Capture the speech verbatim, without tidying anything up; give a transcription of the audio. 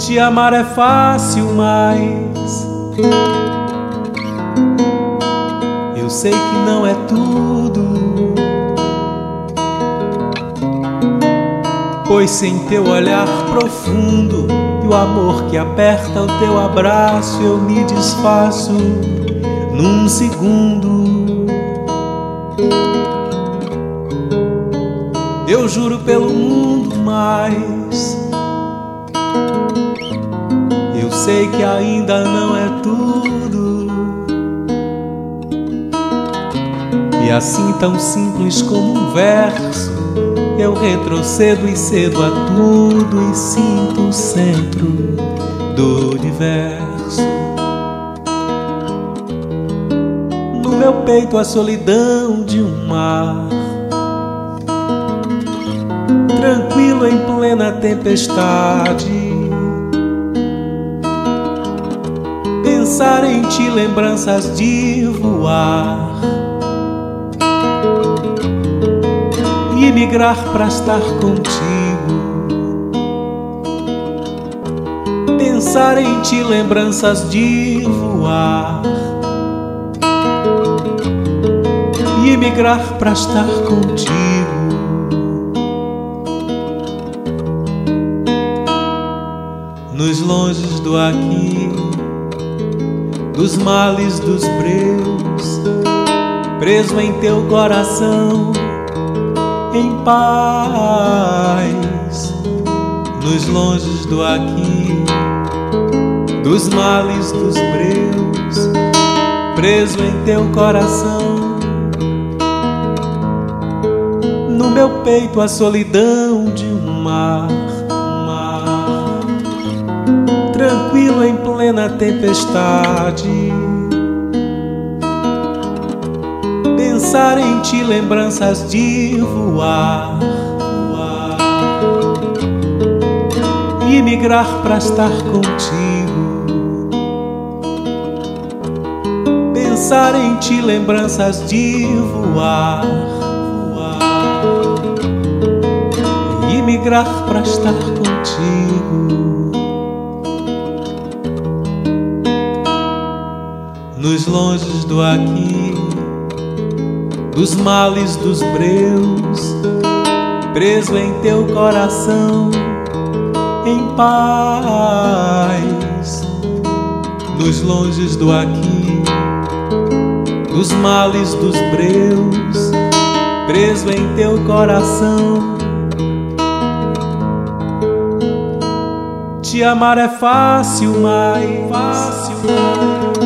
Te amar é fácil, mas eu sei que não é tudo, pois sem teu olhar profundo e o amor que aperta o teu abraço, eu me desfaço num segundo. Eu juro pelo mundo, mas eu sei que ainda não é tudo. E assim, tão simples como um verso, eu retrocedo e cedo a tudo e sinto o centro do universo. No meu peito a solidão de um mar, tranquilo em plena tempestade. Pensar em ti, lembranças de voar e migrar pra estar contigo. Pensar em ti, lembranças de voar e migrar pra estar contigo. Nos longes do aqui, dos males dos breus, preso em teu coração, em paz. Nos longes do aqui, dos males dos breus, preso em teu coração. No meu peito a solidão de um mar, tranquilo em plena tempestade. Pensar em ti, lembranças de voar, voar e migrar pra estar contigo. Pensar em ti, lembranças de voar, voar e migrar pra estar contigo. Nos longes do aqui, dos males dos breus, preso em teu coração, em paz. Nos longes do aqui, dos males dos breus, preso em teu coração. Te amar é fácil, mas fácil, mas